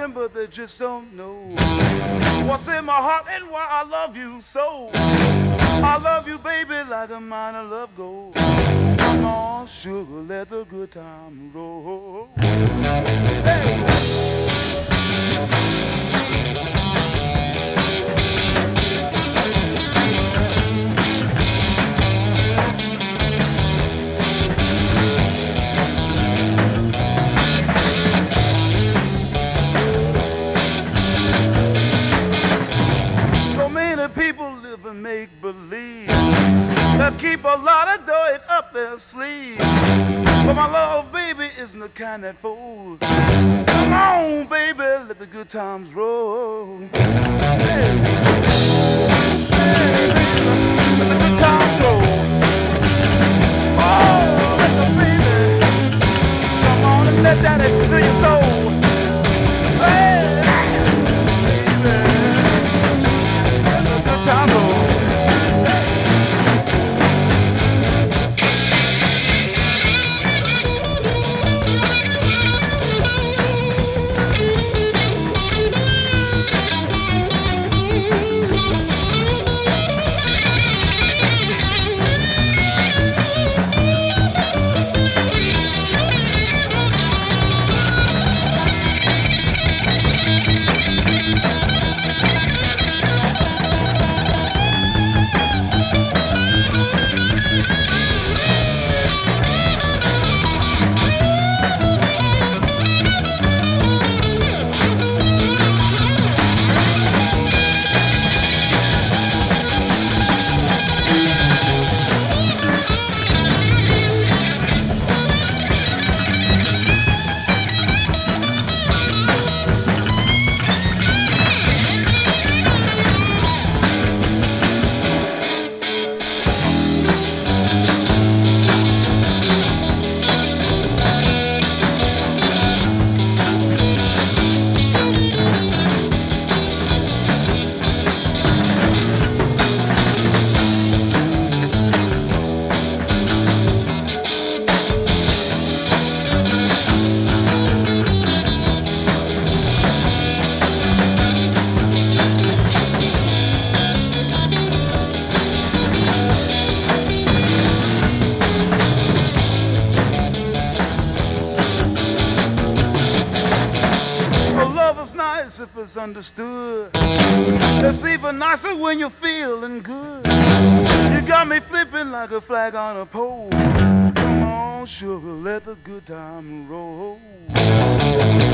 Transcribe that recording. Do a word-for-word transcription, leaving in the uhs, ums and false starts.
them, but they just don't know what's in my heart and why I love you so. I love you, baby, like a mine of love gold. Come on, sugar, let the good time roll. Hey! People live and make believe. They'll keep a lot of dirt up their sleeve. But my love, baby, isn't the kind that folds. Come on, baby, let the good times roll. Hey. Hey, let the good times roll. Oh, let the baby come on and let that into your soul. Hey. If it's understood, it's even nicer when you're feeling good. You got me flipping like a flag on a pole. Come on, sugar, let the good time roll.